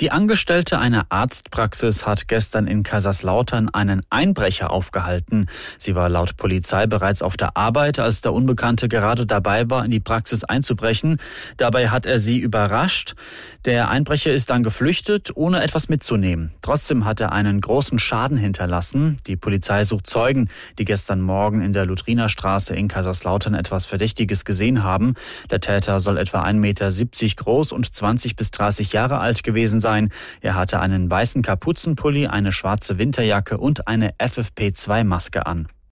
Die Angestellte einer Arztpraxis hat gestern in Kaiserslautern einen Einbrecher aufgehalten. Sie war laut Polizei bereits auf der Arbeit, als der Unbekannte gerade dabei war, in die Praxis einzubrechen. Dabei hat er sie überrascht. Der Einbrecher ist dann geflüchtet, ohne etwas mitzunehmen. Trotzdem hat er einen großen Schaden hinterlassen. Die Polizei sucht Zeugen, die gestern Morgen in der Luthrinerstraße in Kaiserslautern etwas Verdächtiges gesehen haben. Der Täter soll etwa 1,70 Meter groß und 20 bis 30 Jahre alt gewesen sein. Er hatte einen weißen Kapuzenpulli, eine schwarze Winterjacke und eine FFP2-Maske an.